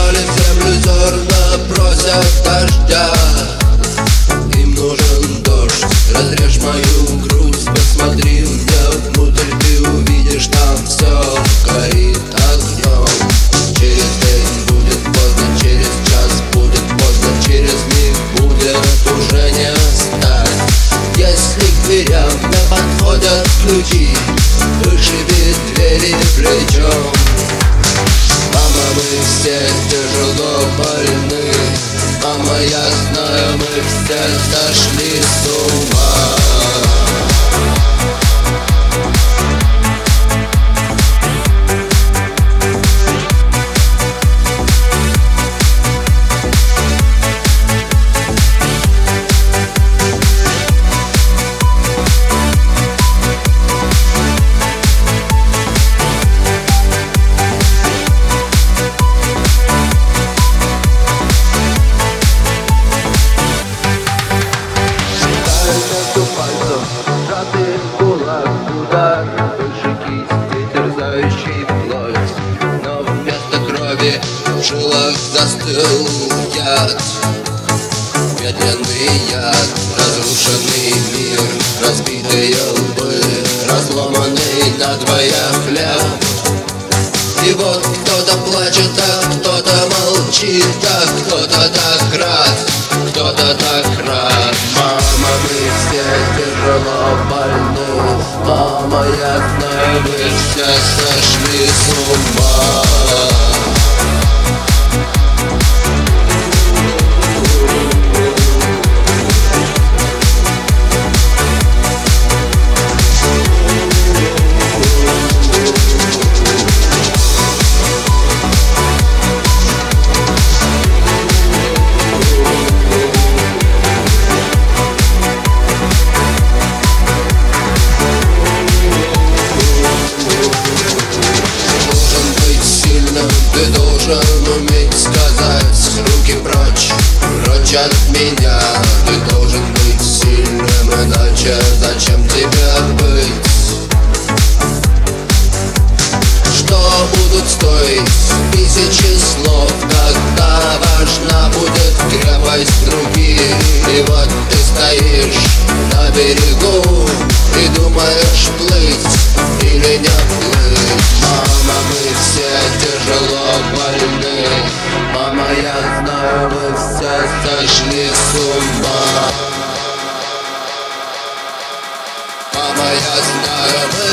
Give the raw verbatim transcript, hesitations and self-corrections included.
Украли землю зерна, просят дождя. Им нужен дождь, разрежь мою грусть. Посмотри мне внутрь, ты увидишь, там все горит огнем. Через день будет поздно, через час будет поздно, через миг будет уже не встать. Если к дверям не подходят ключи, вышиби двери плечом. Мама, мы все тяжело больны. Мама, я знаю, мы все сошли с ума. Сжатый кулак, удар, выше кисти, терзающий плоть. Но вместо крови в жилах застыл яд. Медленный яд, разрушенный мир, разбитые лбы, разломанный надвое хлеб. И вот кто-то плачет, а кто-то молчит, а кто-то так рад, кто-то так рад. Мама, мы все тяжело больны. Мама, я знаю, мы все сошли с ума. Ты должен уметь сказать: руки прочь, прочь от меня. Ты должен быть сильным, иначе зачем тебе быть? Что будут стоить тысячи слов, когда важна будет крепость руки? И вот ты стоишь на берегу и думаешь, плыть или не плыть. Мама, мы все тяжело больны. Мама, я знаю, мы все сошли с ума. Мама, я знаю, мы